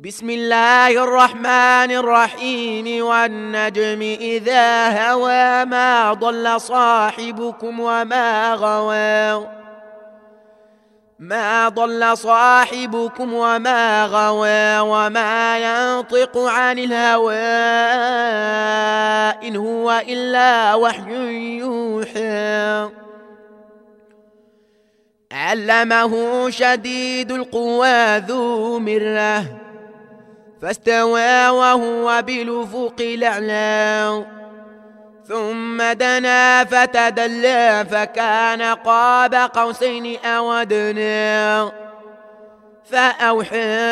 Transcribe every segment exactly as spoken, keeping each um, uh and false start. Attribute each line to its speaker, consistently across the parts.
Speaker 1: بسم الله الرحمن الرحيم والنجم إذا هوى ما ضل صاحبكم وما غوى ما ضل صاحبكم وما غوى وما ينطق عن الهوى إن هو إلا وحي يوحى علمه شديد القوى ذو مرة فاستوى وهو بالأفق الأعلى ثم دنا فتدلى فكان قاب قوسين أو أدنى فأوحى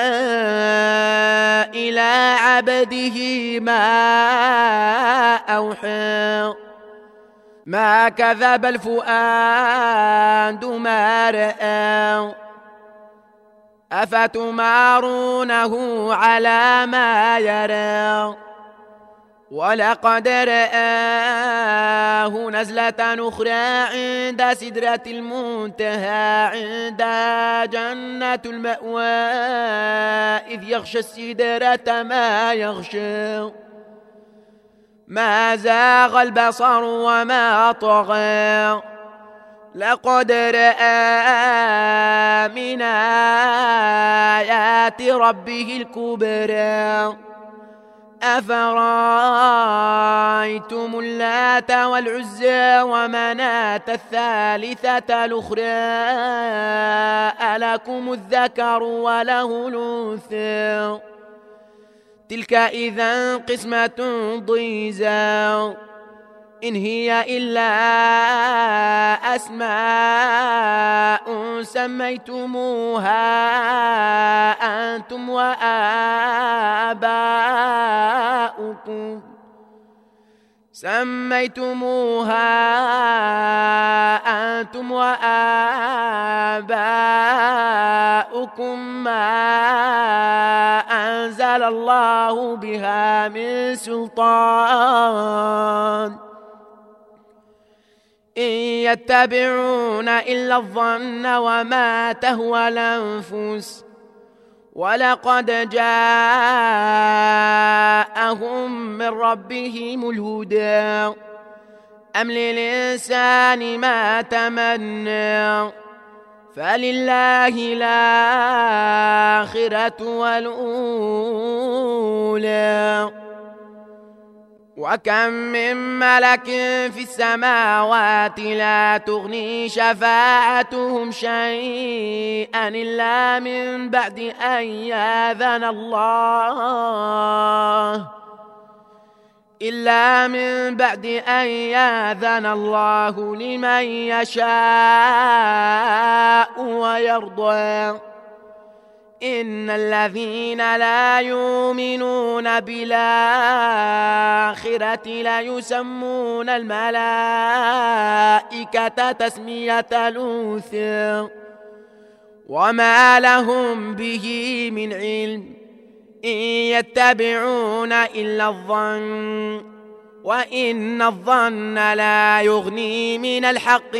Speaker 1: إلى عبده ما أوحى ما كذب الفؤاد ما رأى أفتمارونه على ما يرى ولقد رآه نزلة أخرى عند سدرة المنتهى عند جنة المأوى إذ يغشى السدرة ما يغشى ما زاغ البصر وما طغى لقد رأى من آيات ربه الكبرى أفرأيتم اللات والعزى ومناة الثالثة الأخرى ألكم الذكر وله الأنثى تلك إذا قسمة ضيزى إن هي إلا أسماء سميتموها أنتم وآباؤكم سميتموها أنتم وآباؤكم ما أنزل الله بها من سلطان إن يتبعون إلا الظن وما تهوى الأنفس ولقد جاءهم من ربهم الهدى أم للإنسان ما تمنى فلله الآخرة والأولى وكم من ملك في السماوات لا تغني شفاعتهم شيئا إلا من بعد أن يأذن الله إلا من بعد أن يأذن الله لمن يشاء ويرضى إن الذين لا يؤمنون بالآخرة لا يسمون الملائكة تسمية الأنثى وما لهم به من علم إن يتبعون إلا الظن وإن الظن لا يغني من الحق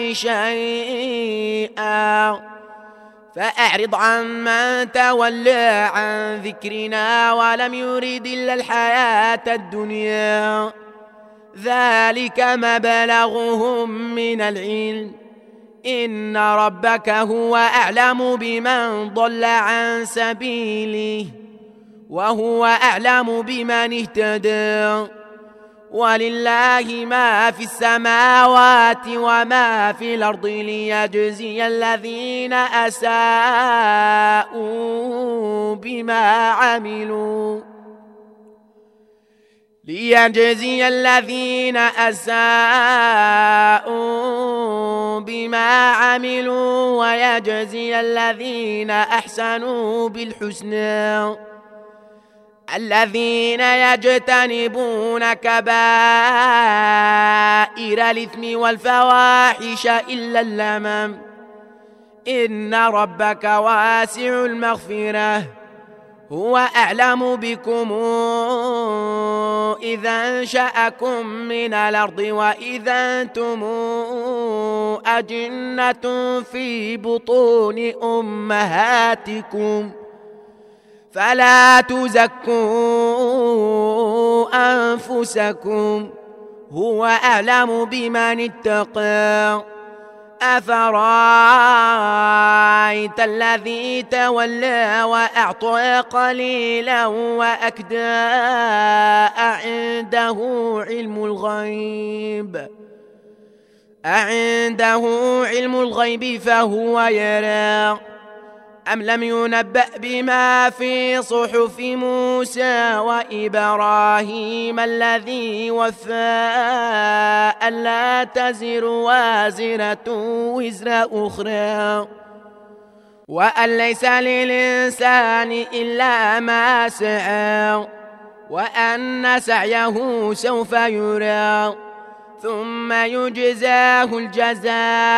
Speaker 1: شيئا فأعرض عن من تولى عن ذكرنا ولم يرد إلا الحياة الدنيا ذلك مبلغهم من العلم إن ربك هو أعلم بمن ضل عن سبيله وهو أعلم بمن اهتدى ولله ما في السماوات وما في الأرض ليجزي الذين أساءوا بما عملوا ليجزي الذين أساءوا بما عملوا ويجزي الذين أحسنوا بالحسنى الذين يجتنبون كبائر الإثم والفواحش إلا اللمم إن ربك واسع المغفرة هو أعلم بكم إذا أنشأكم من الأرض وإذا أنتم أجنة في بطون أمهاتكم فلا تزكوا أنفسكم هو أعلم بمن اتقى. أفرأيت الذي تولى وأعطى قليلا وأكدى أعنده علم الغيب أعنده علم الغيب فهو يرى أم لم ينبأ بما في صحف موسى وإبراهيم الذي وفى ألا تزر وازرة وزر أخرى وأن ليس للإنسان إلا ما سعى وأن سعيه سوف يرى ثم يجزاه الجزاء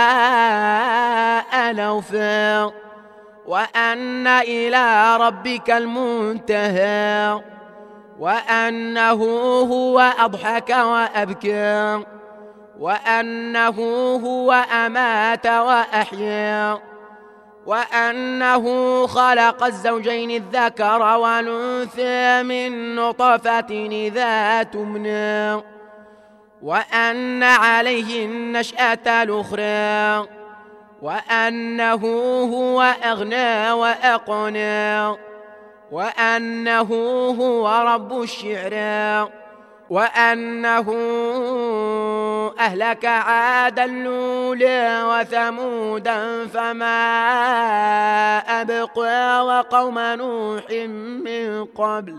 Speaker 1: الأوفى وأن إلى ربك المنتهى وأنه هو أضحك وأبكى وأنه هو أمات وأحيا وأنه خلق الزوجين الذكر والأنثى من نطفة إذا تمنى وأن عليه النشأة الأخرى وأنه هو أغنى وأقنى وأنه هو رب الشعرى وأنه أهلك عادا الأولى وثمودا فما أبقى وقوم نوح من قبل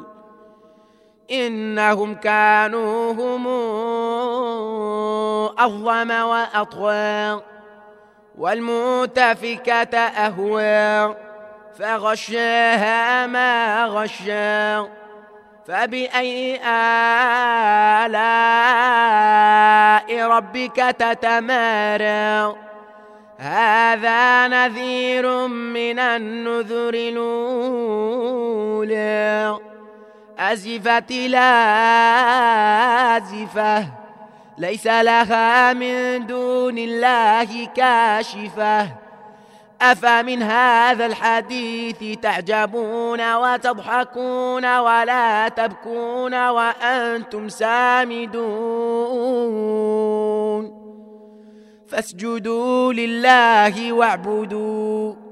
Speaker 1: إنهم كانوا هم أظلم وأطغى والمؤتفكة أهوى فغشاها ما غشى فبأي آلاء ربك تتمارى هذا نذير من النذر الأولى أزفت الآزفة ليس لها من دون الله كاشفة أفمن هذا الحديث تعجبون وتضحكون ولا تبكون وأنتم سامدون فاسجدوا لله واعبدوا